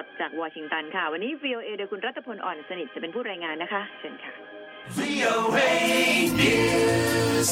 ดจากวอชิงตันค่ะวันนี้ VOA โดยคุณรัตพลอ่อนสนิทจะเป็นผู้รายงานนะคะเชิญค่ะ VOA News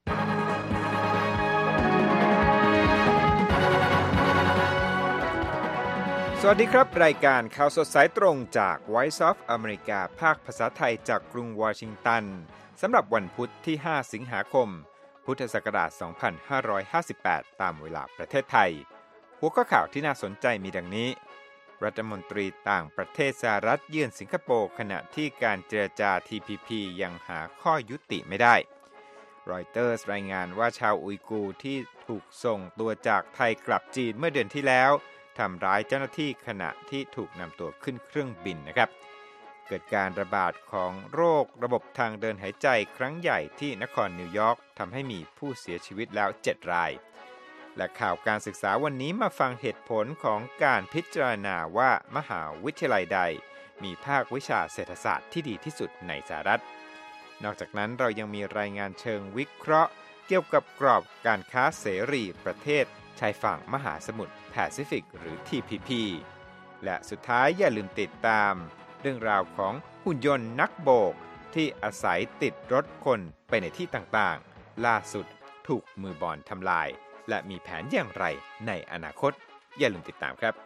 สวัสดีครับรายการข่าวสดสายตรงจาก Voice of America ภาคภาษาไทยจากกรุงวอชิงตันสำหรับวันพุธที่5สิงหาคมพุทธศักราช2558ตามเวลาประเทศไทยหัวข้อข่าวที่น่าสนใจมีดังนี้รัฐมนตรีต่างประเทศสหรัฐเยือนสิงคโปร์ขณะที่การเจรจา TPP ยังหาข้อยุติไม่ได้รอยเตอร์สรายงานว่าชาวอุยกูร์ที่ถูกส่งตัวจากไทยกลับจีนเมื่อเดือนที่แล้วทำร้ายเจ้าหน้าที่ขณะที่ถูกนำตัวขึ้นเครื่องบินนะครับเกิดการระบาดของโรคระบบทางเดินหายใจครั้งใหญ่ที่นครนิวยอร์กทำให้มีผู้เสียชีวิตแล้ว7รายและข่าวการศึกษาวันนี้มาฟังเหตุผลของการพิจารณาว่ามหาวิทยาลัยใดมีภาควิชาเศรษฐศาสตร์ที่ดีที่สุดในสหรัฐนอกจากนั้นเรายังมีรายงานเชิงวิเคราะห์เกี่ยวกับกรอบการค้าเสรีประเทศชายฝั่งมหาสมุทรแปซิฟิกหรือ TPP และสุดท้ายอย่าลืมติดตามเรื่องราวของหุ่นยนต์นักโบกที่อาศัยติดรถคนไปในที่ต่างๆล่าสุดถูกมือบอลทำลายและมีแผนอย่างไรในอนาคตอย่าลืมติดตามครับ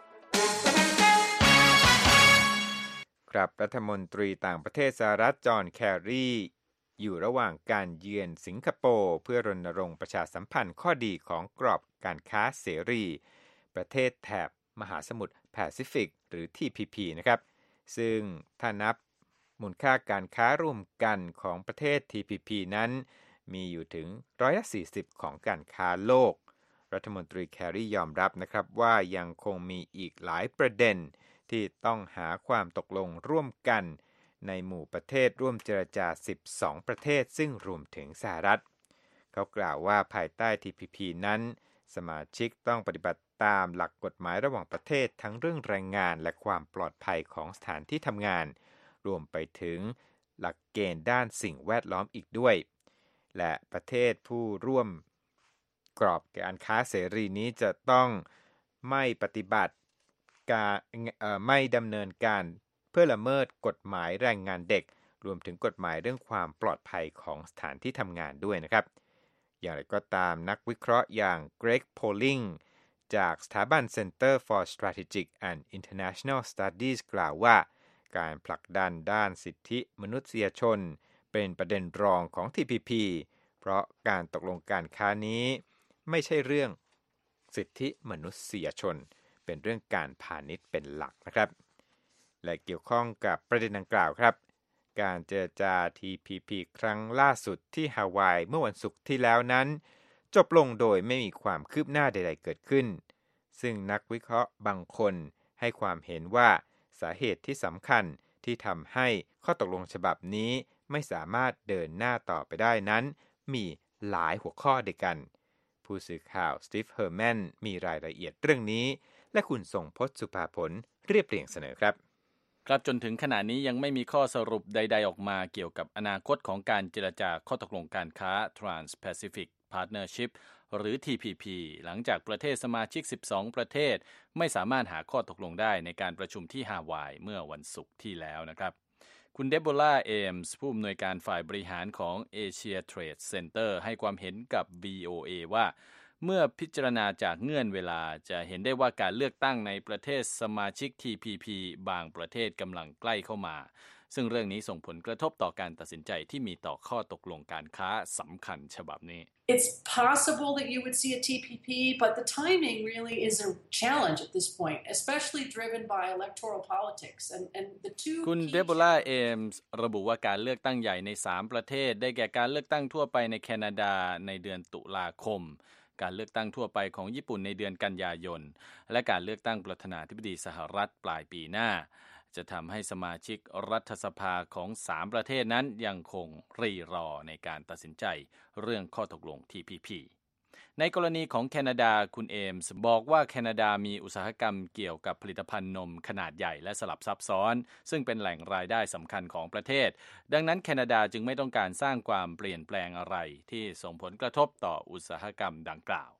ครับรัฐมนตรีต่างประเทศสหรัฐจอห์นแครีอยู่ระหว่างการเยือนสิงคโปร์เพื่อรณรงค์ประชาสัมพันธ์ข้อดีของกรอบการค้าเสรีประเทศแถบมหาสมุทรแปซิฟิกหรือ TPP นะครับซึ่งถ้านับมูลค่าการค้าร่วมกันของประเทศ TPP นั้นมีอยู่ถึง40%ของการค้าโลกรัฐมนตรีแครียอมรับนะครับว่ายังคงมีอีกหลายประเด็นที่ต้องหาความตกลงร่วมกันในหมู่ประเทศร่วมเจรจา12ประเทศซึ่งรวมถึงสหรัฐเขากล่าวว่าภายใต้ TPP นั้นสมาชิกต้องปฏิบัติตามหลักกฎหมายระหว่างประเทศทั้งเรื่องแรงงานและความปลอดภัยของสถานที่ทำงานรวมไปถึงหลักเกณฑ์ด้านสิ่งแวดล้อมอีกด้วยและประเทศผู้ร่วมกรอบการค้าเสรีนี้จะต้องไม่ปฏิบัติการไม่ดำเนินการเพื่อละเมิดกฎหมายแรงงานเด็กรวมถึงกฎหมายเรื่องความปลอดภัยของสถานที่ทำงานด้วยนะครับอย่างไรก็ตามนักวิเคราะห์อย่างเกรกโพลิงจากสถาบัน Center for Strategic and International Studies กล่าวว่าการผลักดันด้านสิทธิมนุษยชนเป็นประเด็นรองของ TPP เพราะการตกลงการค้านี้ไม่ใช่เรื่องสิทธิมนุษยชนเป็นเรื่องการพาณิชย์เป็นหลักนะครับและเกี่ยวข้องกับประเด็นดังกล่าวครับการเจรจา TPP ครั้งล่าสุดที่ฮาวายเมื่อวันศุกร์ที่แล้วนั้นจบลงโดยไม่มีความคืบหน้าใดๆเกิดขึ้นซึ่งนักวิเคราะห์บางคนให้ความเห็นว่าสาเหตุที่สำคัญที่ทำให้ข้อตกลงฉบับนี้ไม่สามารถเดินหน้าต่อไปได้นั้นมีหลายหัวข้อด้วยกันผู้สื่อข่าวสตีฟเฮอร์แมนมีรายละเอียดเรื่องนี้และคุณทรงพจน์สุภาผลเรียบเรียงเสนอครับครับจนถึงขณะนี้ยังไม่มีข้อสรุปใดๆออกมาเกี่ยวกับอนาคตของการเจรจาข้อตกลงการค้า Trans-Pacific Partnership หรือ TPP หลังจากประเทศสมาชิก12ประเทศไม่สามารถหาข้อตกลงได้ในการประชุมที่ฮาวายเมื่อวันศุกร์ที่แล้วนะครับคุณเดโบราเอมส์ผู้อำนวยการฝ่ายบริหารของ Asia Trade Center ให้ความเห็นกับ VOA ว่าเมื่อพิจารณาจากเงื่อนเวลาจะเห็นได้ว่าการเลือกตั้งในประเทศสมาชิก TPP บางประเทศกำลังใกล้เข้ามาซึ่งเรื่องนี้ส่งผลกระทบต่อการตัดสินใจที่มีต่อข้อตกลงการค้าสำคัญฉบับนี้ It's possible that you would see a TPP, but the timing really is a challenge at this point, especially driven by electoral politics. And the two คุณเดโบราเอมส์ระบุว่าการเลือกตั้งใหญ่ใน3ประเทศได้แก่การเลือกตั้งทั่วไปในแคนาดาในเดือนตุลาคมการเลือกตั้งทั่วไปของญี่ปุ่นในเดือนกันยายนและการเลือกตั้งประธานาธิบดีสหรัฐปลายปีหน้าจะทำให้สมาชิกรัฐสภาของ3ประเทศนั้นยังคงรอในการตัดสินใจเรื่องข้อตกลง TPP ในกรณีของแคนาดาคุณเอมส์บอกว่าแคนาดามีอุตสาหกรรมเกี่ยวกับผลิตภัณฑ์นมขนาดใหญ่และสลับซับซ้อนซึ่งเป็นแหล่งรายได้สำคัญของประเทศดังนั้นแคนาดาจึงไม่ต้องการสร้างความเปลี่ยนแปลงอะไรที่ส่งผลกระทบต่ออุตสาหกรรมดังกล่าว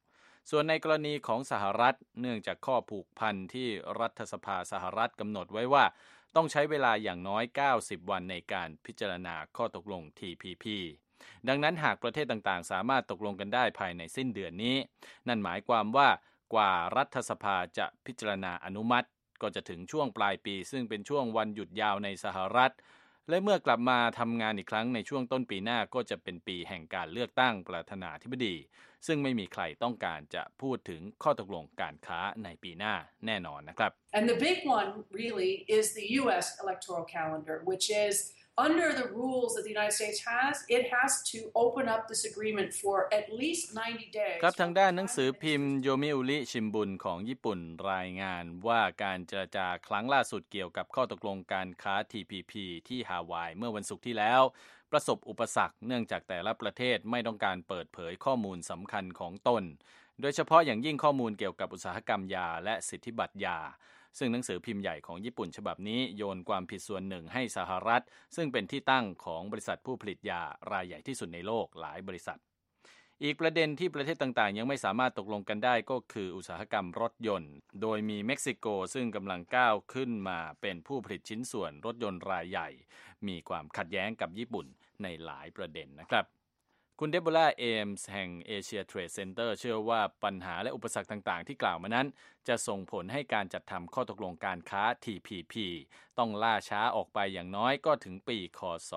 ส่วนในกรณีของสหรัฐเนื่องจากข้อผูกพันที่รัฐสภาสหรัฐกำหนดไว้ว่าต้องใช้เวลาอย่างน้อย90วันในการพิจารณาข้อตกลง TPP ดังนั้นหากประเทศต่างๆสามารถตกลงกันได้ภายในสิ้นเดือนนี้นั่นหมายความว่ากว่ารัฐสภาจะพิจารณาอนุมัติก็จะถึงช่วงปลายปีซึ่งเป็นช่วงวันหยุดยาวในสหรัฐและเมื่อกลับมาทำงานอีกครั้งในช่วงต้นปีหน้าก็จะเป็นปีแห่งการเลือกตั้งประธานาธิบดีซึ่งไม่มีใครต้องการจะพูดถึงข้อตกลงการค้าในปีหน้าแน่นอนนะครับ And the big one really is the US electoral calendar, which is under the rules that the United States has, it has to open up this agreement for at least 90 days. ครับทางด้านหนังสือพิมพ์โยมิอุริชิมบุนของญี่ปุ่นรายงานว่าการเจรจาครั้งล่าสุดเกี่ยวกับข้อตกลงการค้า TPP ที่ฮาวายเมื่อวันศุกร์ที่แล้วประสบอุปสรรคเนื่องจากแต่ละประเทศไม่ต้องการเปิดเผยข้อมูลสำคัญของตนโดยเฉพาะอย่างยิ่งข้อมูลเกี่ยวกับอุตสาหกรรมยาและสิทธิบัตรยาซึ่งหนังสือพิมพ์ใหญ่ของญี่ปุ่นฉบับนี้โยนความผิดส่วนหนึ่งให้สหรัฐซึ่งเป็นที่ตั้งของบริษัทผู้ผลิตยารายใหญ่ที่สุดในโลกหลายบริษัทอีกประเด็นที่ประเทศต่างๆยังไม่สามารถตกลงกันได้ก็คืออุตสาหกรรมรถยนต์โดยมีเม็กซิโกซึ่งกำลังก้าวขึ้นมาเป็นผู้ผลิตชิ้นส่วนรถยนต์รายใหญ่มีความขัดแย้งกับญี่ปุ่นในหลายประเด็นนะครับคุณเดโบราเอมส์แห่ง Asia Trade Center เชื่อว่าปัญหาและอุปสรรคต่างๆที่กล่าวมานั้นจะส่งผลให้การจัดทำข้อตกลงการค้า TPP ต้องล่าช้าออกไปอย่างน้อยก็ถึงปีค.ศ.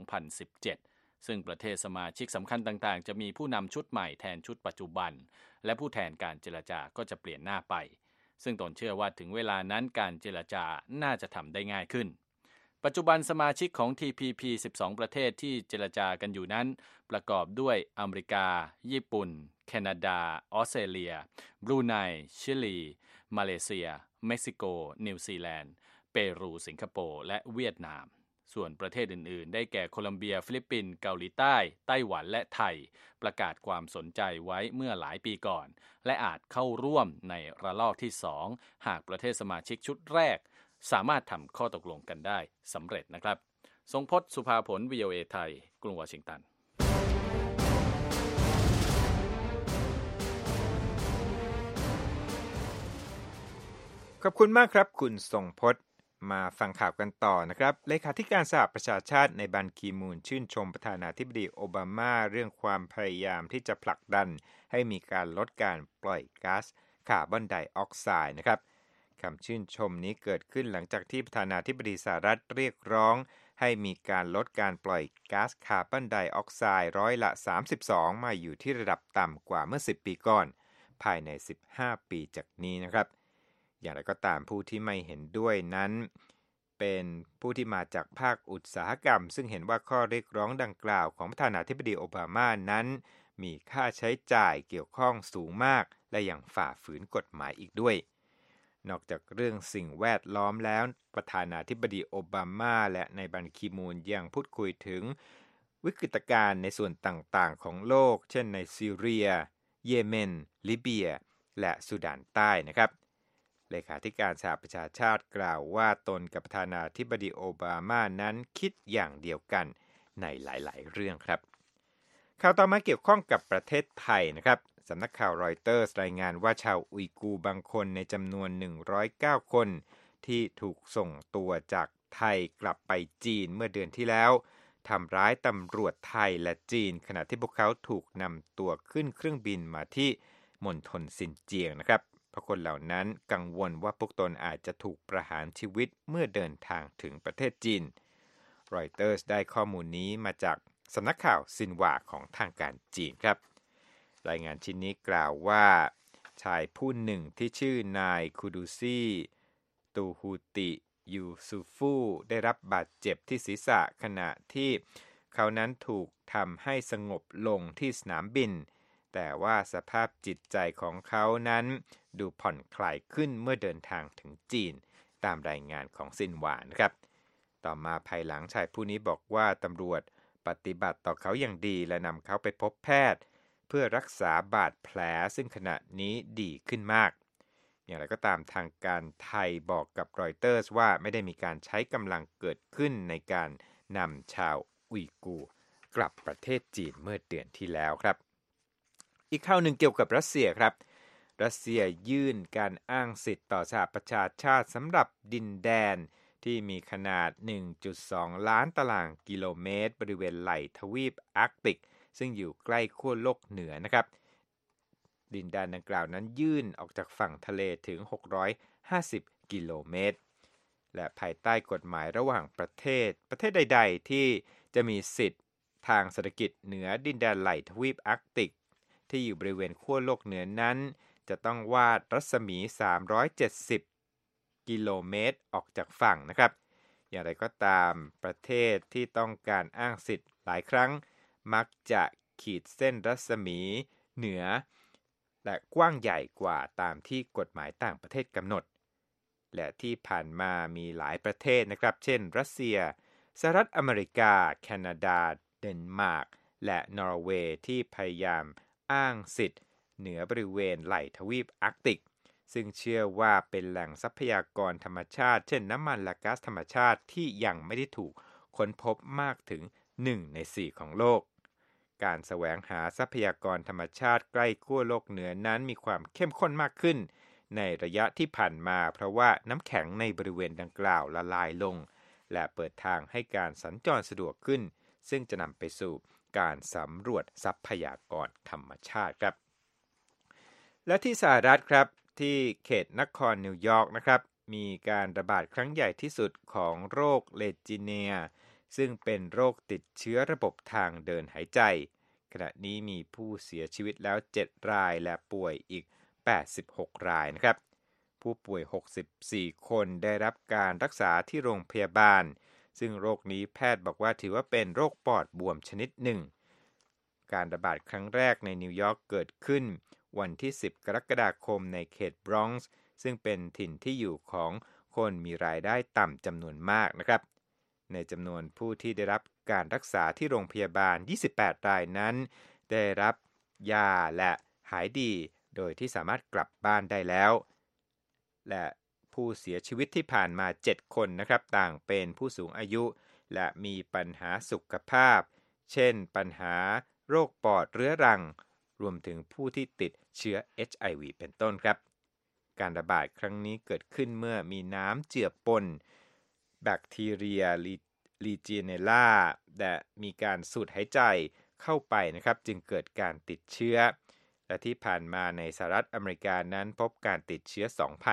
2017ซึ่งประเทศสมาชิกสำคัญต่างๆจะมีผู้นำชุดใหม่แทนชุดปัจจุบันและผู้แทนการเจรจาก็จะเปลี่ยนหน้าไปซึ่งตนเชื่อว่าถึงเวลานั้นการเจรจาน่าจะทำได้ง่ายขึ้นปัจจุบันสมาชิกของ TPP 12 ประเทศที่เจรจากันอยู่นั้นประกอบด้วยอเมริกาญี่ปุ่นแคนาดาออสเตรเลียบรูไนชิลีมาเลเซียเม็กซิโกนิวซีแลนด์เปรูสิงคโปร์และเวียดนามส่วนประเทศอื่นๆได้แก่โคลัมเบียฟิลิปปินส์เกาหลีใต้ไต้หวันและไทยประกาศความสนใจไว้เมื่อหลายปีก่อนและอาจเข้าร่วมในระลอกที่2หากประเทศสมาชิกชุดแรกสามารถทำข้อตกลงกันได้สำเร็จนะครับทรงพจน์สุภาผล VOA ไทยกรุงวอชิงตันขอบคุณมากครับคุณทรงพจน์มาฟังข่าวกันต่อนะครับเลขาธิการสหประชาชาติในบันคีมูนชื่นชมประธานาธิบดีโอบามาเรื่องความพยายามที่จะผลักดันให้มีการลดการปล่อยก๊าซคาร์บอนไดออกไซด์นะครับคำชื่นชมนี้เกิดขึ้นหลังจากที่ประธานาธิบดีสหรัฐเรียกร้องให้มีการลดการปล่อยก๊าซคาร์บอนไดออกไซด์ร้อยละ 32 มาอยู่ที่ระดับต่ำกว่าเมื่อ10 ปีก่อนภายใน15 ปีจากนี้นะครับอย่างไรก็ตามผู้ที่ไม่เห็นด้วยนั้นเป็นผู้ที่มาจากภาคอุตสาหกรรมซึ่งเห็นว่าข้อเรียกร้องดังกล่าวของประธานาธิบดีโอบามานั้นมีค่าใช้จ่ายเกี่ยวข้องสูงมากและยังฝ่าฝืนกฎหมายอีกด้วยนอกจากเรื่องสิ่งแวดล้อมแล้วประธานาธิบดีโอบามาและในบันคีมูนยังพูดคุยถึงวิกฤตการณ์ในส่วนต่างๆของโลกเช่นในซีเรียเยเมนลิเบียและสุดานใต้นะครับเลขาธิการสหประชาชาติกล่าวว่าตนกับประธานาธิบดีโอบามานั้นคิดอย่างเดียวกันในหลายๆเรื่องครับข่าวต่อมาเกี่ยวข้องกับประเทศไทยนะครับสำนักข่าวรอยเตอร์สรายงานว่าชาวอุยกูร์บางคนในจำนวน109คนที่ถูกส่งตัวจากไทยกลับไปจีนเมื่อเดือนที่แล้วทำร้ายตำรวจไทยและจีนขณะที่พวกเขาถูกนำตัวขึ้นเครื่องบินมาที่มณฑลซินเจียงนะครับเพราะคนเหล่านั้นกังวลว่าพวกตนอาจจะถูกประหารชีวิตเมื่อเดินทางถึงประเทศจีนรอยเตอร์สได้ข้อมูลนี้มาจากสำนักข่าวซินหวาของทางการจีนครับรายงานชิ้นนี้กล่าวว่าชายผู้หนึ่งที่ชื่อนายคูดูซีตูฮูติยูซูฟูได้รับบาดเจ็บที่ศีรษะขณะที่เขานั้นถูกทำให้สงบลงที่สนามบินแต่ว่าสภาพจิตใจของเขานั้นดูผ่อนคลายขึ้นเมื่อเดินทางถึงจีนตามรายงานของซินหวานะครับต่อมาภายหลังชายผู้นี้บอกว่าตำรวจปฏิบัติต่อเขาอย่างดีและนำเขาไปพบแพทย์เพื่อรักษาบาดแผลซึ่งขณะนี้ดีขึ้นมากอย่างไรก็ตามทางการไทยบอกกับรอยเตอร์สว่าไม่ได้มีการใช้กำลังเกิดขึ้นในการนำชาวอุยกูร์กลับประเทศจีนเมื่อเดือนที่แล้วครับอีกข่าวหนึ่งเกี่ยวกับรัสเซียครับรัสเซียยื่นการอ้างสิทธิ์ต่อสหประชาชาติสำหรับดินแดนที่มีขนาด 1.2 ล้านตารางกิโลเมตรบริเวณไหล่ทวีปอาร์กติกซึ่งอยู่ใกล้ขั้วโลกเหนือนะครับดินแดนดังกล่าวนั้นยื่นออกจากฝั่งทะเลถึง650กิโลเมตรและภายใต้กฎหมายระหว่างประเทศใดๆที่จะมีสิทธิ์ทางเศรษฐกิจเหนือดินแดนไหล่ทวีปอาร์กติกที่อยู่บริเวณขั้วโลกเหนือนั้นจะต้องวาดรัศมี370กิโลเมตรออกจากฝั่งนะครับอย่างไรก็ตามประเทศที่ต้องการอ้างสิทธิ์หลายครั้งมักจะขีดเส้นรัศมีเหนือและกว้างใหญ่กว่าตามที่กฎหมายต่างประเทศกำหนดและที่ผ่านมามีหลายประเทศนะครับเช่นรัสเซียสหรัฐอเมริกาแคนาดาเดนมาร์กและนอร์เวย์ที่พยายามอ้างสิทธิ์เหนือบริเวณไหล่ทวีปอาร์กติกซึ่งเชื่อว่าเป็นแหล่งทรัพยากรธรรมชาติเช่นน้ำมันและก๊าซธรรมชาติที่ยังไม่ได้ถูกค้นพบมากถึง1 ใน 4ของโลกการแสวงหาทรัพยากรธรรมชาติใกล้ขั้วโลกเหนือนั้นมีความเข้มข้นมากขึ้นในระยะที่ผ่านมาเพราะว่าน้ำแข็งในบริเวณดังกล่าวละลายลงและเปิดทางให้การสัญจรสะดวกขึ้นซึ่งจะนำไปสู่การสำรวจทรัพยากรธรรมชาติครับและที่สหรัฐครับที่เขตนครนิวยอร์กนะครับมีการระบาดครั้งใหญ่ที่สุดของโรคเลจิเนียซึ่งเป็นโรคติดเชื้อระบบทางเดินหายใจขณะนี้มีผู้เสียชีวิตแล้ว7 รายและป่วยอีก86 รายนะครับผู้ป่วย64 คนได้รับการรักษาที่โรงพยาบาลซึ่งโรคนี้แพทย์บอกว่าถือว่าเป็นโรคปอดบวมชนิดหนึ่งการระบาดครั้งแรกในนิวยอร์กเกิดขึ้นวันที่10 กรกฎาคมในเขตบรอนซ์ซึ่งเป็นถิ่นที่อยู่ของคนมีรายได้ต่ำจำนวนมากนะครับในจำนวนผู้ที่ได้รับการรักษาที่โรงพยาบาล28 รายนั้นได้รับยาและหายดีโดยที่สามารถกลับบ้านได้แล้วและผู้เสียชีวิตที่ผ่านมา7 คนนะครับต่างเป็นผู้สูงอายุและมีปัญหาสุขภาพเช่นปัญหาโรคปอดเรื้อรังรวมถึงผู้ที่ติดเชื้อ HIV เป็นต้นครับการระบาดครั้งนี้เกิดขึ้นเมื่อมีน้ำเจือปนแบคทีเรียลีจิเนลล่าและมีการสูดหายใจเข้าไปนะครับจึงเกิดการติดเชื้อและที่ผ่านมาในสหรัฐอเมริกานั้นพบการติดเชื้อ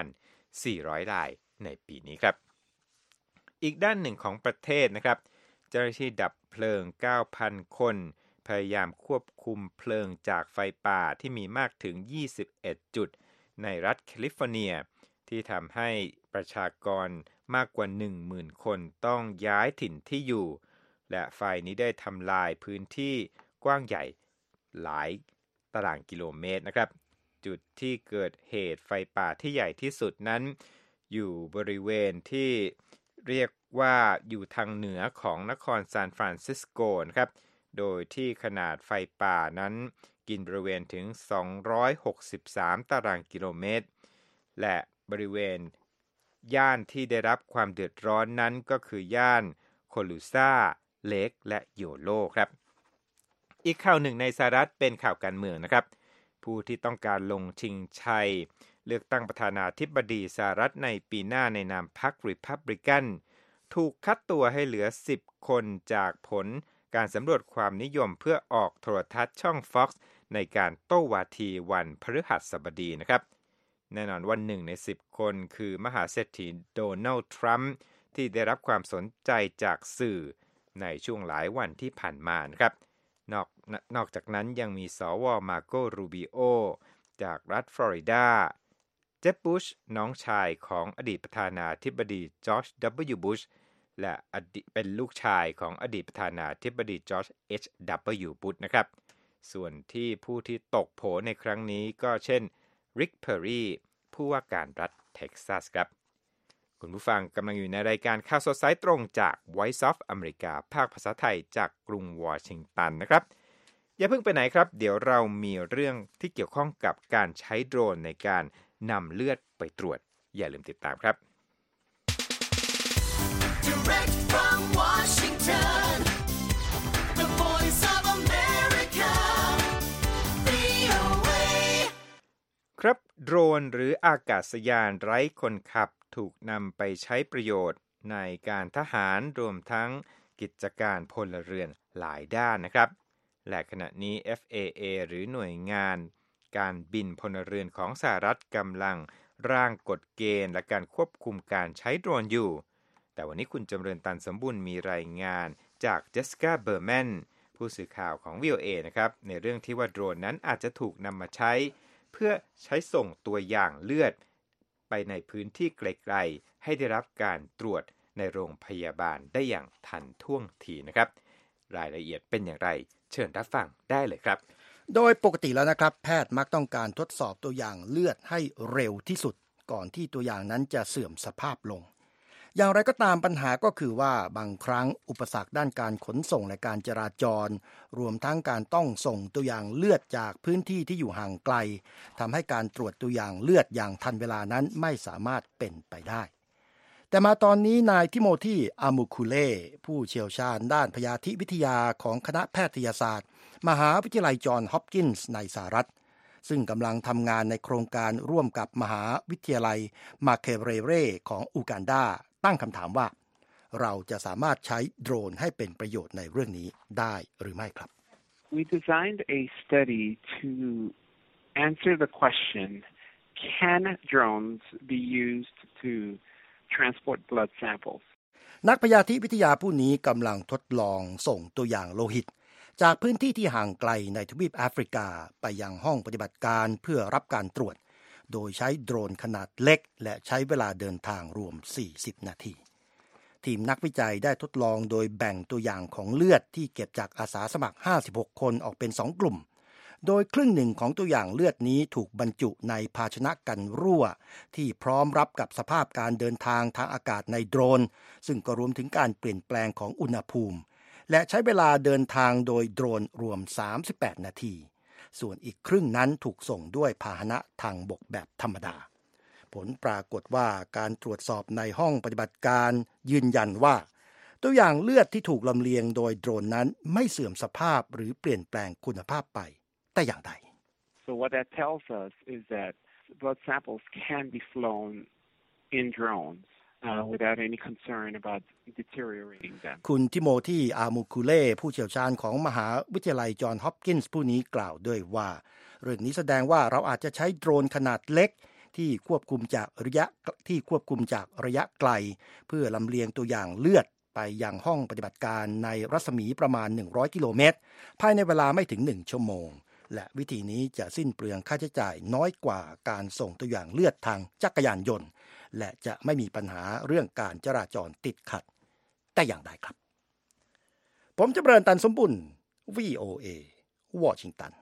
2,400 รายในปีนี้ครับอีกด้านหนึ่งของประเทศนะครับเจ้าหน้าที่ดับเพลิง 9,000 คนพยายามควบคุมเพลิงจากไฟป่าที่มีมากถึง21 จุดในรัฐแคลิฟอร์เนียที่ทำให้ประชากรมากกว่า 10,000 คนต้องย้ายถิ่นที่อยู่และไฟนี้ได้ทำลายพื้นที่กว้างใหญ่หลายตารางกิโลเมตรนะครับจุดที่เกิดเหตุไฟป่าที่ใหญ่ที่สุดนั้นอยู่บริเวณที่เรียกว่าอยู่ทางเหนือของนครซานฟรานซิสโกนะครับโดยที่ขนาดไฟป่านั้นกินบริเวณถึง263ตารางกิโลเมตรและบริเวณย่านที่ได้รับความเดือดร้อนนั้นก็คือย่านโคลูซาเลกและโยโลครับอีกข่าวหนึ่งในสหรัฐเป็นข่าวการเมืองนะครับผู้ที่ต้องการลงชิงชัยเลือกตั้งประธานาธิบดีสหรัฐในปีหน้าในนามพรรครีพับลิกันถูกคัดตัวให้เหลือ10 คนจากผลการสำรวจความนิยมเพื่อออกโทรทัศน์ช่อง Fox ในการโต้วาทีวันพฤหัสบดีนะครับแน่นอนว่า1 ใน 10 คนคือมหาเศรษฐีโดนัลด์ทรัมป์ที่ได้รับความสนใจจากสื่อในช่วงหลายวันที่ผ่านมานะครับนอกจากนั้นยังมีสวมาโกรูบิโอจากรัฐฟลอริดาเจฟบุชน้องชายของอดีตประธานาธิบดีจอร์จ W. บุชและเป็นลูกชายของอดีตประธานาธิบดีจอร์จ H.W. บุชนะครับส่วนที่ผู้ที่ตกโผในครั้งนี้ก็เช่นริกเพอร์รีผู้ว่าการรัฐเท็กซัสครับคุณผู้ฟังกำลังอยู่ในรายการข่าวสดสายตรงจาก Voice of America ภาคภาษาไทยจากกรุงวอชิงตันนะครับอย่าเพิ่งไปไหนครับเดี๋ยวเรามีเรื่องที่เกี่ยวข้องกับการใช้โดรนในการนำเลือดไปตรวจอย่าลืมติดตามครับ Direct from Washington, the Voice of America, VOA ครับโดรนหรืออากาศยานไร้คนขับถูกนำไปใช้ประโยชน์ในการทหารรวมทั้งกิจการพลเรือนหลายด้านนะครับและขณะนี้ FAA หรือหน่วยงานการบินพลเรือนของสหรัฐกำลังร่างกฎเกณฑ์และการควบคุมการใช้โดรนอยู่แต่วันนี้คุณจำเริญตันสมบูรณ์มีรายงานจากเจสสิก้าเบอร์แมนผู้สื่อข่าวของ VOA นะครับในเรื่องที่ว่าโดรนนั้นอาจจะถูกนำมาใช้เพื่อใช้ส่งตัวอย่างเลือดไปในพื้นที่ไกลๆให้ได้รับการตรวจในโรงพยาบาลได้อย่างทันท่วงทีนะครับรายละเอียดเป็นอย่างไรเชิญรับฟังได้เลยครับโดยปกติแล้วนะครับแพทย์มักต้องการทดสอบตัวอย่างเลือดให้เร็วที่สุดก่อนที่ตัวอย่างนั้นจะเสื่อมสภาพลงอย่างไรก็ตามปัญหาก็คือว่าบางครั้งอุปสรรคด้านการขนส่งและการจราจรรวมทั้งการต้องส่งตัวอย่างเลือดจากพื้นที่ที่อยู่ห่างไกลทำให้การตรวจตัวอย่างเลือดอย่างทันเวลานั้นไม่สามารถเป็นไปได้แต่มาตอนนี้นายทิโมธีอามูคูเล่ผู้เชี่ยวชาญด้านพยาธิวิทยาของคณะแพทยศาสตร์มหาวิทยาลัยจอห์นฮอปกินส์ในสหรัฐซึ่งกำลังทำงานในโครงการร่วมกับมหาวิทยาลัยมาเคเรเร่ของอูกันดาตั้งคำถามว่าเราจะสามารถใช้โดรนให้เป็นประโยชน์ในเรื่องนี้ได้หรือไม่ครับ We designed a study to answer the question, can drones be used to transport blood samples? นักพยาธิวิทยาผู้นี้กำลังทดลองส่งตัวอย่างโลหิตจากพื้นที่ที่ห่างไกลในทวีปแอฟริกาไปยังห้องปฏิบัติการเพื่อรับการตรวจโดยใช้โดรนขนาดเล็กและใช้เวลาเดินทางรวม40นาทีทีมนักวิจัยได้ทดลองโดยแบ่งตัวอย่างของเลือดที่เก็บจากอาสาสมัคร56คนออกเป็น2กลุ่มโดยครึ่งหนึ่งของตัวอย่างเลือดนี้ถูกบรรจุในภาชนะกันรั่วที่พร้อมรับกับสภาพการเดินทางทางอากาศในโดรนซึ่งก็รวมถึงการเปลี่ยนแปลงของอุณหภูมิและใช้เวลาเดินทางโดยโดรนรวม38นาทีส่วนอีกครึ่งนั้นถูกส่งด้วยพาหนะทางบกแบบธรรมดาผลปรากฏว่าการตรวจสอบในห้องปฏิบัติการยืนยันว่าตัวอย่างเลือดที่ถูกลำเลียงโดยโดรนนั้นไม่เสื่อมสภาพหรือเปลี่ยนแปลงคุณภาพไปแต่อย่างใด So what that tells us is that blood samples can be flown in drones.without any concern about deteriorating them คุณทิโมธีอามูคูเล่ผู้เชี่ยวชาญของมหาวิทยาลัยจอห์นฮอปกินส์ผู้นี้กล่าวด้วยว่าเรื่องนี้แสดงว่าเราอาจจะใช้โดรนขนาดเล็กที่ควบคุมจากระยะไกลเพื่อลำเลียงตัวอย่างเลือดไปยังห้องปฏิบัติการในรัศมีประมาณ100กิโลเมตรภายในเวลาไม่ถึง1ชั่วโมงและวิธีนี้จะสิ้นเปลืองค่าใช้จ่ายน้อยกว่าการส่งตัวอย่างเลือดทางจักรยานยนต์และจะไม่มีปัญหาเรื่องการจราจรติดขัดแต่อย่างใดครับผมจำเริญตันสมบุญ VOA วอชิงตัน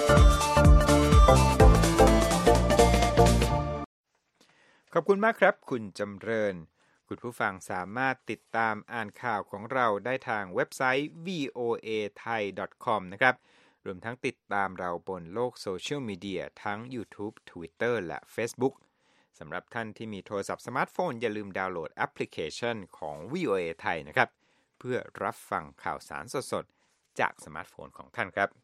ขอบคุณมากครับคุณจำเริญคุณผู้ฟังสามารถติดตามอ่านข่าวของเราได้ทางเว็บไซต์ voathai.com นะครับรวมทั้งติดตามเราบนโลกโซเชียลมีเดียทั้ง YouTube Twitter และ Facebookสำหรับท่านที่มีโทรศัพท์สมาร์ทโฟนอย่าลืมดาวน์โหลดแอปพลิเคชันของ VOA ไทยนะครับเพื่อรับฟังข่าวสารสดๆจากสมาร์ทโฟนของท่านครับ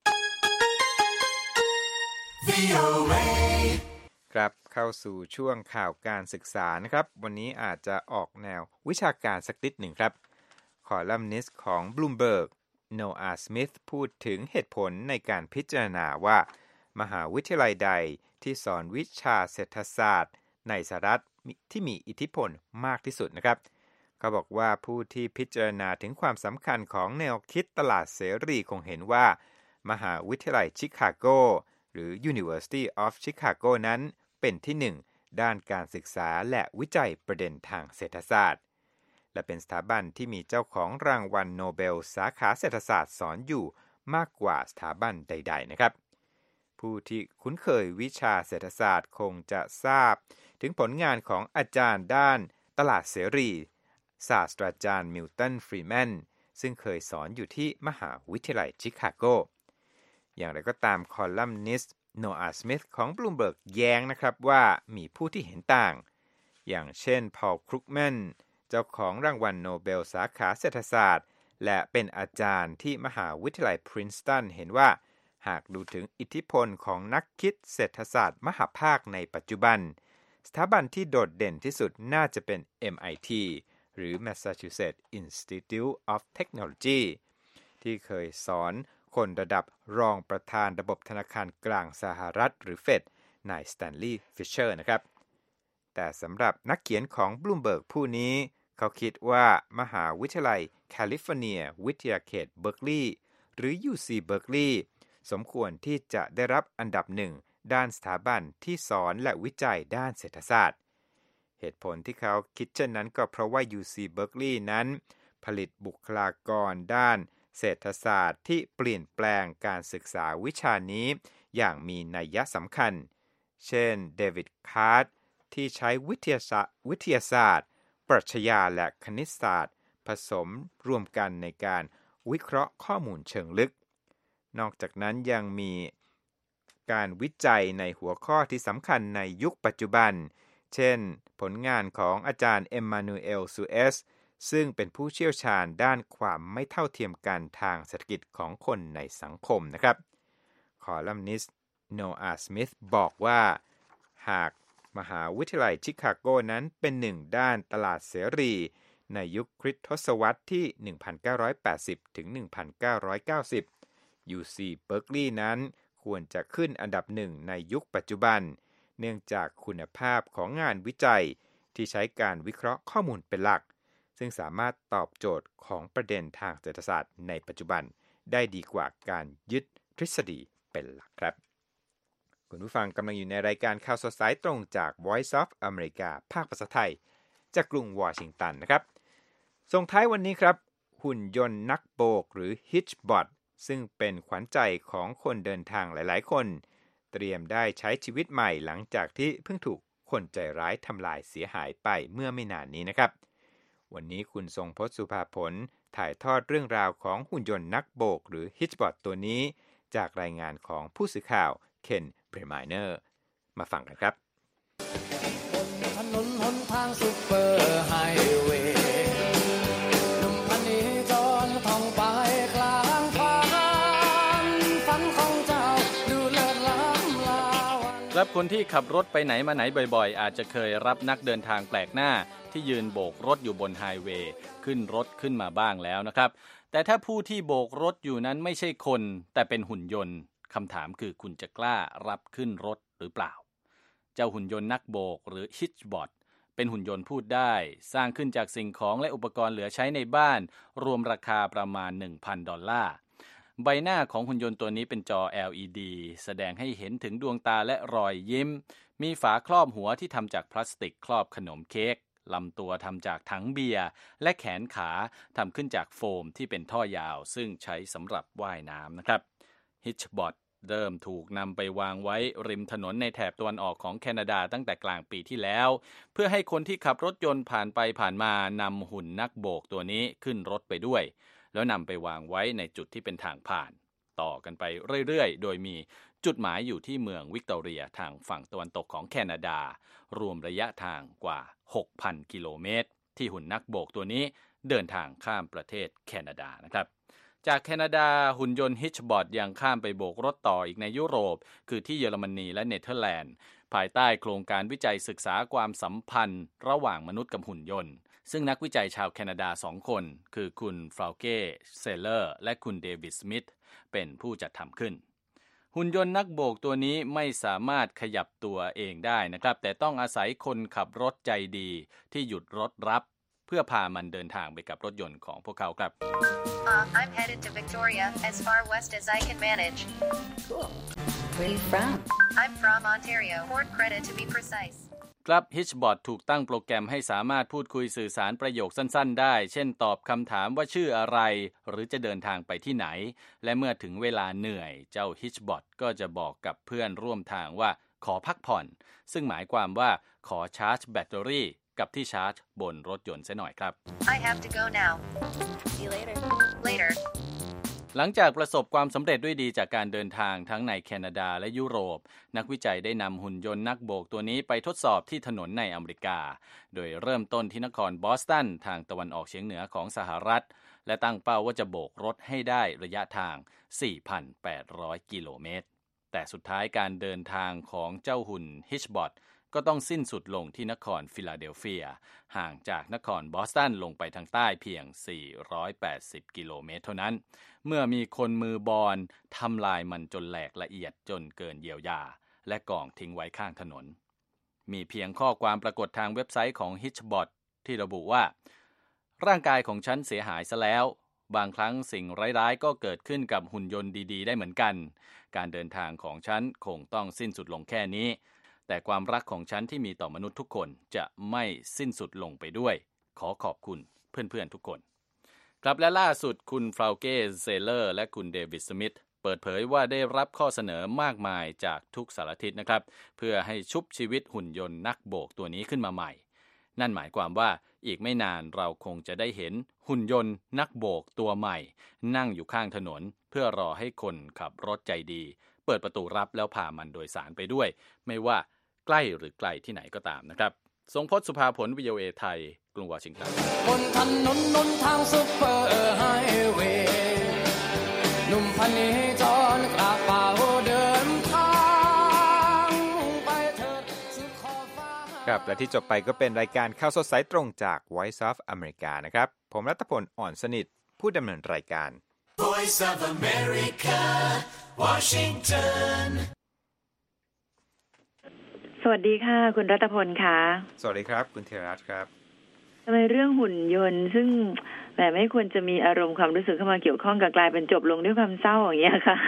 VOA ครับเข้าสู่ช่วงข่าวการศึกษานะครับวันนี้อาจจะออกแนววิชาการสักนิดหนึ่งครับคอลัมนิสต์ของ Bloomberg โนอาห์ สมิธพูดถึงเหตุผลในการพิจารณาว่ามหาวิทยาลัยใดที่สอนวิชาเศรษฐศาสตร์ในสหรัฐที่มีอิทธิพลมากที่สุดนะครับเขาบอกว่าผู้ที่พิจารณาถึงความสำคัญของแนวคิดตลาดเสรีคงเห็นว่ามหาวิทยาลัยชิคาโกหรือ University of Chicago นั้นเป็นที่หนึ่งด้านการศึกษาและวิจัยประเด็นทางเศรษฐศาสตร์และเป็นสถาบันที่มีเจ้าของรางวัลโนเบลสาขาเศรษฐศาสตร์สอนอยู่มากกว่าสถาบันใดๆนะครับผู้ที่คุ้นเคยวิชาเศรษฐศาสตร์คงจะทราบถึงผลงานของอาจารย์ด้านตลาดเสรีศาสตราจารย์มิลตันฟรีแมนซึ่งเคยสอนอยู่ที่มหาวิทยาลัยชิคาโกอย่างไรก็ตามคอลัมนิสต์โนอาห์ สมิธของ Bloomberg แย้งนะครับว่ามีผู้ที่เห็นต่างอย่างเช่นพอล ครุกแมนเจ้าของรางวัลโนเบลสาขาเศรษฐศาสตร์และเป็นอาจารย์ที่มหาวิทยาลัยพรินสตันเห็นว่าหากดูถึงอิทธิพลของนักคิดเศรษฐศาสตร์มหภาคในปัจจุบันสถาบันที่โดดเด่นที่สุดน่าจะเป็น MIT หรือ Massachusetts Institute of Technology ที่เคยสอนคนระดับรองประธานระบบธนาคารกลางสหรัฐหรือเฟดนายสแตนลีย์ฟิชเชอร์นะครับแต่สำหรับนักเขียนของ Bloomberg ผู้นี้เขาคิดว่ามหาวิทยาลัยแคลิฟอร์เนียวิทยาเขตเบิร์กลีย์หรือ UC เบิร์กลีย์สมควรที่จะได้รับอันดับหนึ่งด้านสถาบันที่สอนและวิจัยด้านเศรษฐศาสตร์เหตุผลที่เขาคิดเช่นนั้นก็เพราะว่า UC เบิร์กลีย์นั้นผลิตบุคลากรด้านเศรษฐศาสตร์ที่เปลี่ยนแปลงการศึกษาวิชานี้อย่างมีนัยสำคัญเช่นเดวิดคาร์ทที่ใช้วิทยาศาสตร์ปรัชญาและคณิตศาสตร์ผสมรวมกันในการวิเคราะห์ข้อมูลเชิงลึกนอกจากนั้นยังมีการวิจัยในหัวข้อที่สำคัญในยุคปัจจุบันเช่นผลงานของอาจารย์เอ็มมานูเอลซูเอสซึ่งเป็นผู้เชี่ยวชาญด้านความไม่เท่าเทียมกันทางเศรษฐกิจของคนในสังคมนะครับคอลัมนิสต์โนอาห์สมิธบอกว่าหากมหาวิทยาลัยชิคาโกนั้นเป็นหนึ่งด้านตลาดเสรีในยุคคริสตศตวรรษที่ 1980 ถึง 1990 UC เบิร์กลีย์นั้นควรจะขึ้นอันดับหนึ่งในยุคปัจจุบันเนื่องจากคุณภาพของงานวิจัยที่ใช้การวิเคราะห์ข้อมูลเป็นหลักซึ่งสามารถตอบโจทย์ของประเด็นทางเศรษฐศาสตร์ในปัจจุบันได้ดีกว่าการยึดทฤษฎีเป็นหลักครับคุณผู้ฟังกำลังอยู่ในรายการข่าวสดสายตรงจาก Voice of America ภาคภาษาไทยจากกรุงวอชิงตันนะครับส่งท้ายวันนี้ครับหุ่นยนต์นักโบกหรือ Hitchbot ซึ่งเป็นขวัญใจของคนเดินทางหลายๆคนเตรียมได้ใช้ชีวิตใหม่หลังจากที่เพิ่งถูกคนใจร้ายทำลายเสียหายไปเมื่อไม่นานนี้นะครับวันนี้คุณทรงพจน์สุภาผลถ่ายทอดเรื่องราวของหุ่นยนต์นักโบกหรือ Hitchbot ตัวนี้จากรายงานของผู้สื่อข่าวเคนเบรมายเนอร์มาฟังกันครับถนนหนทางซุปเปอร์ไฮเวย์หนุ่มพันนี้จรท่องไปกลางฝันของเจ้าดูเลิศล้ำลาวันครับคนที่ขับรถไปไหนมาไหนบ่อยๆอาจจะเคยรับนักเดินทางแปลกหน้าที่ยืนโบกรถอยู่บนไฮเวย์ขึ้นรถขึ้นมาบ้างแล้วนะครับแต่ถ้าผู้ที่โบกรถอยู่นั้นไม่ใช่คนแต่เป็นหุ่นยนต์คำถามคือคุณจะกล้ารับขึ้นรถหรือเปล่าเจ้าหุ่นยนต์นักโบกหรือ Hitchbot เป็นหุ่นยนต์พูดได้สร้างขึ้นจากสิ่งของและอุปกรณ์เหลือใช้ในบ้านรวมราคาประมาณ $1,000 ใบหน้าของหุ่นยนต์ตัวนี้เป็นจอ LED แสดงให้เห็นถึงดวงตาและรอยยิ้มมีฝาครอบหัวที่ทำจากพลาสติกครอบขนมเค้กลำตัวทำจากถังเบียร์และแขนขาทำขึ้นจากโฟมที่เป็นท่อยาวซึ่งใช้สำหรับว่ายน้ำนะครับ Hitchbot เริ่มถูกนำไปวางไว้ริมถนนในแถบตะวันออกของแคนาดาตั้งแต่กลางปีที่แล้วเพื่อให้คนที่ขับรถยนต์ผ่านไปผ่านมานำหุ่นนักโบกตัวนี้ขึ้นรถไปด้วยแล้วนำไปวางไว้ในจุดที่เป็นทางผ่านต่อกันไปเรื่อยๆโดยมีจุดหมายอยู่ที่เมืองวิกตอเรียทางฝั่งตะวันตกของแคนาดารวมระยะทางกว่า 6,000 กิโลเมตรที่หุ่นนักโบกตัวนี้เดินทางข้ามประเทศแคนาดานะครับจากแคนาดาหุ่นยนต์ Hitchbot ยังข้ามไปโบกรถต่ออีกในยุโรปคือที่เยอรมนีและเนเธอร์แลนด์ภายใต้โครงการวิจัยศึกษาความสัมพันธ์ระหว่างมนุษย์กับหุ่นยนต์ซึ่งนักวิจัยชาวแคนาดา2คนคือคุณฟราวเก้เซเลอร์และคุณเดวิดสมิธเป็นผู้จัดทำขึ้นหุ่นยนต์นักโบกตัวนี้ไม่สามารถขยับตัวเองได้นะครับแต่ต้องอาศัยคนขับรถใจดีที่หยุดรถรับเพื่อพามันเดินทางไปกับรถยนต์ของพวกเขาครับ I'm headed to Victoria, as far west as I can manage. Cool. Where are you from? I'm from Ontario, Port Credit to be precise. ครับ Hitchbot ถูกตั้งโปรแกรมให้สามารถพูดคุยสื่อสารประโยคสั้นๆได้เช่นตอบคำถามว่าชื่ออะไรหรือจะเดินทางไปที่ไหนและเมื่อถึงเวลาเหนื่อยเจ้า Hitchbot ก็จะบอกกับเพื่อนร่วมทางว่าขอพักผ่อนซึ่งหมายความว่าขอชาร์จแบตเตอรี่กับที่ชาร์จบนรถยนต์ซะหน่อยครับ I have to go now. See you later. Later. หลังจากประสบความสำเร็จด้วยดีจากการเดินทางทั้งในแคนาดาและยุโรปนักวิจัยได้นำหุ่นยนต์นักโบกตัวนี้ไปทดสอบที่ถนนในอเมริกาโดยเริ่มต้นที่นครบอสตันทางตะวันออกเฉียงเหนือของสหรัฐและตั้งเป้าว่าจะโบกรถให้ได้ระยะทาง 4,800 กิโลเมตรแต่สุดท้ายการเดินทางของเจ้าหุ่น Hitchbot ก็ต้องสิ้นสุดลงที่นครฟิลาเดลเฟียห่างจากนครบอสตันลงไปทางใต้เพียง 480 กิโลเมตรเท่านั้นเมื่อมีคนมือบอลทำลายมันจนแหลกละเอียดจนเกินเยียวยาและกองทิ้งไว้ข้างถนนมีเพียงข้อความปรากฏทางเว็บไซต์ของ Hitchbot ที่ระบุว่าร่างกายของฉันเสียหายซะแล้วบางครั้งสิ่งร้ายๆก็เกิดขึ้นกับหุ่นยนต์ดีๆได้เหมือนกันการเดินทางของฉันคงต้องสิ้นสุดลงแค่นี้แต่ความรักของฉันที่มีต่อมนุษย์ทุกคนจะไม่สิ้นสุดลงไปด้วยขอขอบคุณเพื่อนๆทุกคนครับและล่าสุดคุณฟลาวเก้เซเลอร์และคุณเดวิดสมิธเปิดเผยว่าได้รับข้อเสนอมากมายจากทุกสารทิศนะครับเพื่อให้ชุบชีวิตหุ่นยนต์นักโบกตัวนี้ขึ้นมาใหม่นั่นหมายความว่าอีกไม่นานเราคงจะได้เห็นหุ่นยนต์นักโบกตัวใหม่นั่งอยู่ข้างถนนเพื่อรอให้คนขับรถใจดีเปิดประตูรับแล้วพามันโดยสารไปด้วยไม่ว่าใกล้หรือไกลที่ไหนก็ตามนะครับทรงพจน์สุภาผล VOA ไทยกรุงวอชิงตันบนถนนนนทางซุปเปอร์ไฮเวย์หนุ่มพันนี้จอนกระเป๋าเดินทางไปเถิดสุดขอบฟ้าครับและที่จบไปก็เป็นรายการข่าวสดสายตรงจาก Voice of America นะครับผมรัตพลอ่อนสนิทผู้ดำเนินรายการ Voice of America Washington สวัสดีค่ะคุณรัตพลค่ะสวัสดีครับคุณธีรรัตน์ครับทำไมเรื่องหุ่นยนต์ซึ่งแบบไม่ควรจะมีอารมณ์ความรู้สึกเข้ามาเกี่ยวข้องกับกลายเป็นจบลงด้วยความเศร้าอย่างเงี้ยค่ะ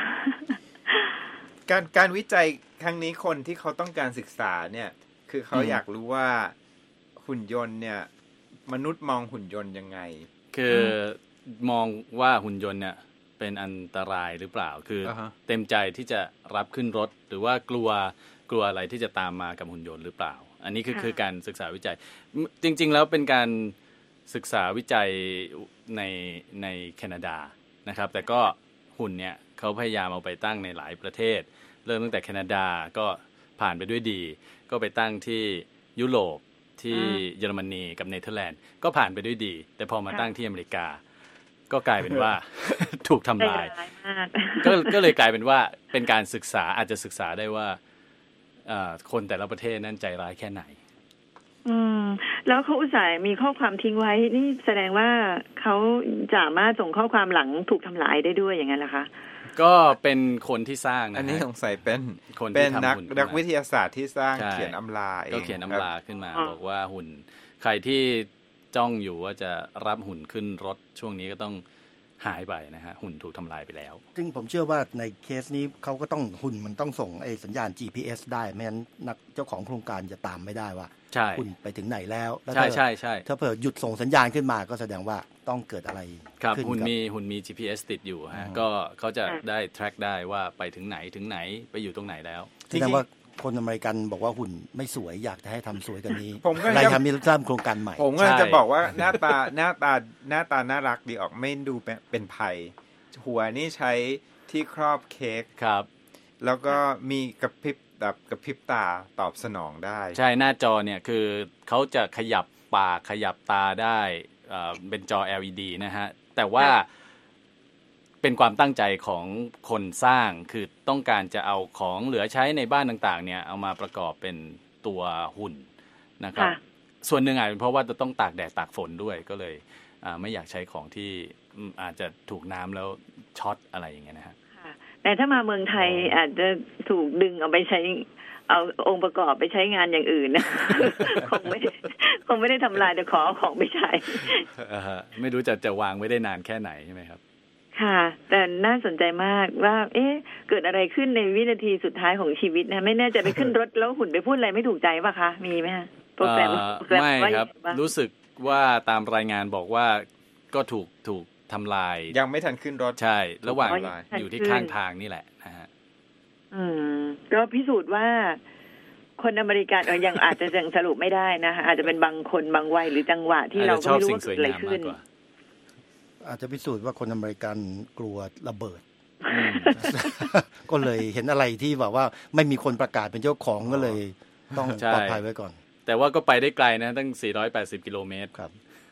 การวิจัยครั้งนี้คนที่เขาต้องการศึกษาเนี่ยคือเขาอยากรู้ว่าหุ่นยนต์เนี่ยมนุษย์มองหุ่นยนต์ยังไงคือมองว่าหุ่นยนต์เนี่ยเป็นอันตรายหรือเปล่าคือเต็มใจที่จะรับขึ้นรถหรือว่ากลัวอะไรที่จะตามมากับหุ่นยนต์หรือเปล่าอันนี้คือการศึกษาวิจัยจริงๆแล้วเป็นการศึกษาวิจัยในแคนาดานะครับแต่ก็หุ่นเนี่ยเขาพยายามเอาไปตั้งในหลายประเทศเริ่มตั้งแต่แคนาดาก็ผ่านไปด้วยดีก็ไปตั้งที่ยุโรปที่เยอรมนีกับเนเธอร์แลนด์ก็ผ่านไปด้วยดีแต่พอมาตั้งที่อเมริกาก็กลายเป็นว่า ถูกทำลายก็เลยกลายเป็นว่าเป็นการศึกษาอาจจะศึกษาได้ว่าคนแต่ละประเทศนั่นใจร้ายแค่ไหนแล้วเขาอุตส่าห์มีข้อความทิ้งไว้นี่แสดงว่าเขาสามารถส่งข้อความหลังถูกทำลายได้ด้วยอย่างนั้นเหรอคะก็เป็นคนที่สร้างนะอันนี้สงสัยเป็นนักวิทยาศาสตร์ที่สร้างเขียนอำลาเองก็เขียนอำลาขึ้นมาบอกว่าหุ่นใครที่จ้องอยู่ว่าจะรับหุ่นขึ้นรถช่วงนี้ก็ต้องหายไปนะฮะหุ่นถูกทำลายไปแล้วซึ่งผมเชื่อว่าในเคสนี้เขาก็ต้องหุ่นมันต้องส่งไอ้สัญญาณ GPS ได้ไม่งั้นนักเจ้าของโครงการจะตามไม่ได้ว่าหุ่นไปถึงไหนแล้วใช่ถ้าเผื่อหยุดส่งสัญญาณขึ้นมาก็แสดงว่าต้องเกิดอะไรขึ้นหุ่นมี GPS ติดอยู่ฮะก็เขาจะได้ track ได้ว่าไปถึงไหนไปอยู่ตรงไหนแล้วแสดงว่าคนอเมริกันบอกว่าหุ่นไม่สวยอยากจะให้ทำสวยกันนี้ผมก็เลยทำมีโครงการใหม่ผมก็จะบอกว่าหน้าตาน่ารักดีออกไม่ดูเป็นภัยหัวนี่ใช้ที่ครอบเค้กครับแล้วก็มีกระพริบตาตอบสนองได้ใช่หน้าจอเนี่ยคือเขาจะขยับปากขยับตาได้เป็นจอ LED นะฮะแต่ว่าเป็นความตั้งใจของคนสร้างคือต้องการจะเอาของเหลือใช้ในบ้านต่างๆเนี่ยเอามาประกอบเป็นตัวหุ่นนะครับส่วนหนึ่งอาจเป็นเพราะว่าจะต้องตากแดดตากฝนด้วยก็เลยไม่อยากใช้ของที่อาจจะถูกน้ำแล้วช็อตอะไรอย่างเงี้ยนะฮะแต่ถ้ามาเมืองไทยอาจจะถูกดึงเอาไปใช้เอาองค์ประกอบไปใช้งานอย่างอื่นนะคงไม่ได้ทำลายแต่ขอของไปใช้ไม่รู้จะวางไว้ได้นานแค่ไหนใช่ไหมครับค่ะแต่น่าสนใจมากว่าเกิดอะไรขึ้นในวินาทีสุดท้ายของชีวิตนะไม่แน่ใจไปขึ้นรถแล้วหุ่นไปพูดอะไรไม่ถูกใจป่ะคะมีไหมคะโปรแกรมไม่ครับรู้สึกว่าตามรายงานบอกว่าก็ถูกทำลายยังไม่ทันขึ้นรถใช่ระหว่างอยู่ที่ข้างทางนี่แหละนะฮะก็พิสูจน์ว่าคนอเมริกันยังอาจจะยังสรุปไม่ได้นะคะอาจจะเป็นบางคนบางวัยหรือจังหวะที่เราไม่รู้ว่าเกิดอะไรขึ้นอาจจะพิสูจน์ว่าคนอเมริกันกลัวระเบิดก็เลยเห็นอะไรที่แบบว่าไม่มีคนประกาศเป็นเจ้าของก็เลยต้องปลอดภัยไว้ก่อนแต่ว่าก็ไปได้ไกลนะตั้ง480กิโลเมตรครับ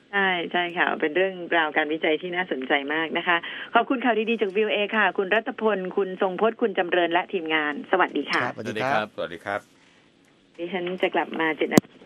ใช่ค่ะเป็นเรื่องราวการวิจัยที่น่าสนใจมากนะคะขอบคุณข่าวดีๆจาก VOA ค่ะคุณรัตพลคุณทรงพจน์คุณจำเริญและทีมงานสวัสดีค่ะสวัสดีครับสวัสดีครับดิฉันจะกลับมา7 นาที